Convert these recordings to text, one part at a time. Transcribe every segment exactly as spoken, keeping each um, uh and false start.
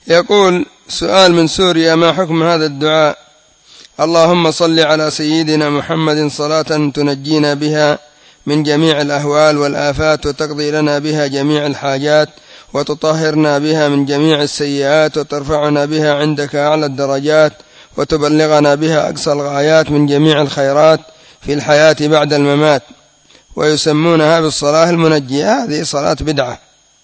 يقول سؤال من سوريا: ما حكم هذا الدعاء؟ اللهم صل على سيدنا محمد صلاة تنجينا بها من جميع الأهوال والآفات، وتقضي لنا بها جميع الحاجات، وتطهرنا بها من جميع السيئات، وترفعنا بها عندك أعلى الدرجات، وتبلغنا بها أقصى الغايات من جميع الخيرات في الحياة بعد الممات. ويسمونها بالصلاة المنجية. هذه صلاة بدعة،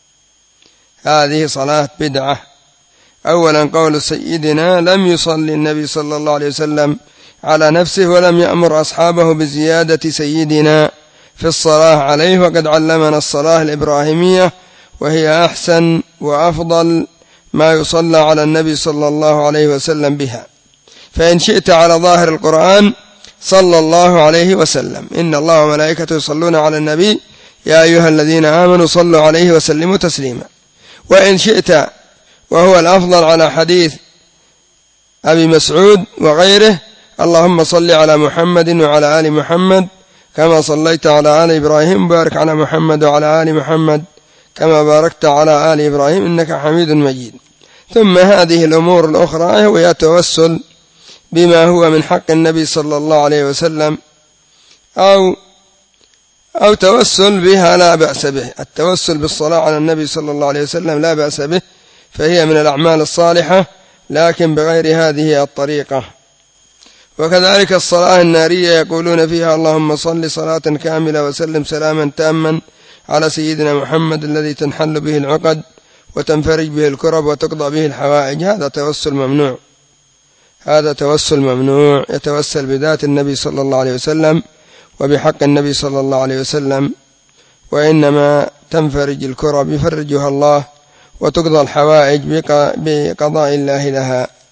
هذه صلاة بدعة. أولا قول سيدنا: لم يصلي النبي صلى الله عليه وسلم على نفسه، ولم يأمر أصحابه بزيادة سيدنا في الصلاة عليه، وقد علمنا الصلاة الإبراهيمية، وهي أحسن وأفضل ما يصلى على النبي صلى الله عليه وسلم بها. فإن شئت على ظاهر القرآن: صلى الله عليه وسلم، إن الله وملائكته يصلون على النبي يا أيها الذين آمنوا صلوا عليه وسلموا تسليما. وإن شئت، وهو الأفضل على حديث أبي مسعود وغيره: اللهم صل على محمد وعلى آل محمد كما صليت على آل إبراهيم، بارك على محمد وعلى آل محمد كما باركت على آل إبراهيم إنك حميد مجيد. ثم هذه الأمور الأخرى هو توسل بما هو من حق النبي صلى الله عليه وسلم، أو أو توسل بها لا بأس به. التوسل بالصلاة على النبي صلى الله عليه وسلم لا بأس به، فهي من الأعمال الصالحة، لكن بغير هذه الطريقة. وكذلك الصلاة النارية يقولون فيها: اللهم صل صلاة كاملة وسلم سلاما تاما على سيدنا محمد الذي تنحل به العقد وتنفرج به الكرب وتقضى به الحوائج. هذا توسل ممنوع، هذا توسل ممنوع. يتوسل بذات النبي صلى الله عليه وسلم وبحق النبي صلى الله عليه وسلم، وإنما تنفرج الكرب يفرجها الله، وتقضى الحوائج بقضاء الله لها.